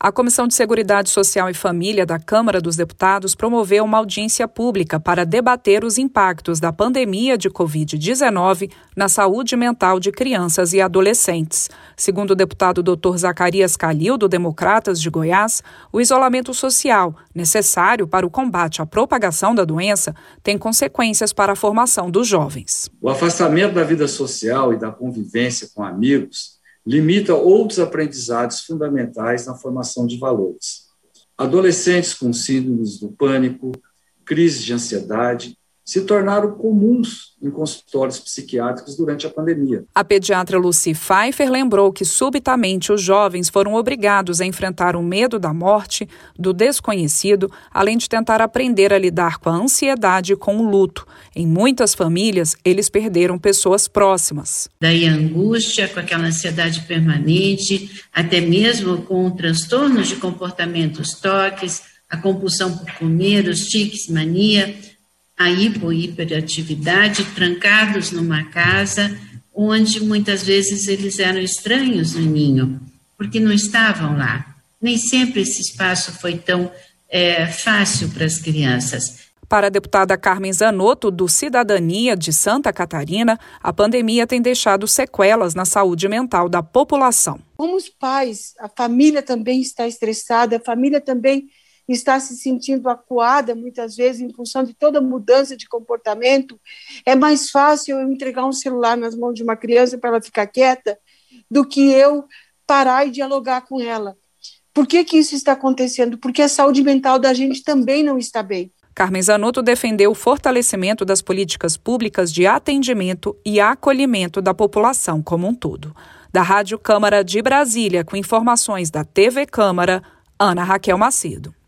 A Comissão de Seguridade Social e Família da Câmara dos Deputados promoveu uma audiência pública para debater os impactos da pandemia de Covid-19 na saúde mental de crianças e adolescentes. Segundo o deputado Dr. Zacarias Calil, do Democratas de Goiás, o isolamento social, necessário para o combate à propagação da doença, tem consequências para a formação dos jovens. O afastamento da vida social e da convivência com amigos limita outros aprendizados fundamentais na formação de valores. Adolescentes com síndromes do pânico, crises de ansiedade, se tornaram comuns em consultórios psiquiátricos durante a pandemia. A pediatra Lucy Pfeiffer lembrou que subitamente os jovens foram obrigados a enfrentar o medo da morte, do desconhecido, além de tentar aprender a lidar com a ansiedade e com o luto. Em muitas famílias, eles perderam pessoas próximas. Daí a angústia, com aquela ansiedade permanente, até mesmo com transtornos de comportamentos toques, a compulsão por comer, os tiques, mania, a hiperatividade, trancados numa casa, onde muitas vezes eles eram estranhos no ninho, porque não estavam lá. Nem sempre esse espaço foi tão fácil para as crianças. Para a deputada Carmen Zanotto, do Cidadania de Santa Catarina, a pandemia tem deixado sequelas na saúde mental da população. Como os pais, a família também está estressada, a família também está se sentindo acuada, muitas vezes, em função de toda mudança de comportamento. É mais fácil eu entregar um celular nas mãos de uma criança para ela ficar quieta do que eu parar e dialogar com ela. Por que isso está acontecendo? Porque a saúde mental da gente também não está bem. Carmen Zanotto defendeu o fortalecimento das políticas públicas de atendimento e acolhimento da população como um todo. Da Rádio Câmara de Brasília, com informações da TV Câmara, Ana Raquel Macedo.